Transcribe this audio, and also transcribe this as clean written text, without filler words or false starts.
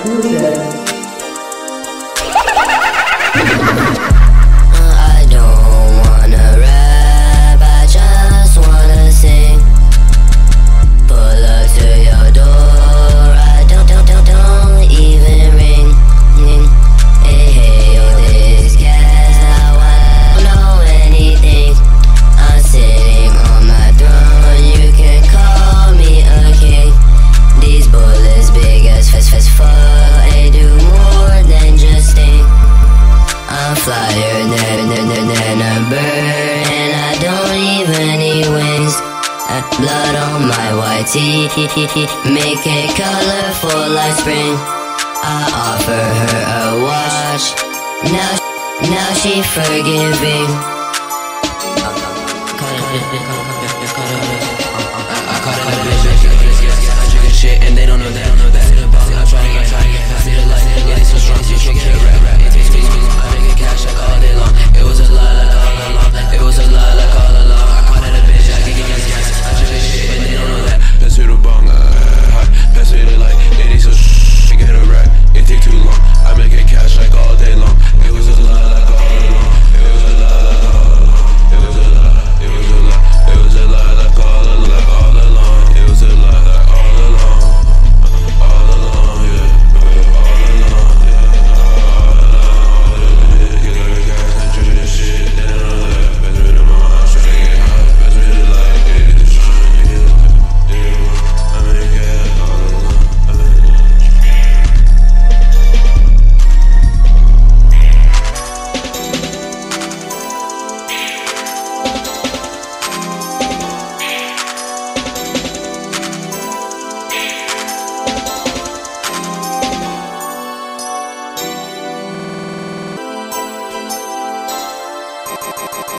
Exclusive. I don't wanna rap, I just wanna sing. Pull up to your door, I don't even ring. Hey, yo, this gas, now I don't know anything. I'm sitting on my throne, you can call me a king. These bullets big as fuck, they do more than just sting. I'm flyer than a bird, and I don't even need wings. Blood on my white tee, make it colorful like spring. I offer her a watch, now she forgiving.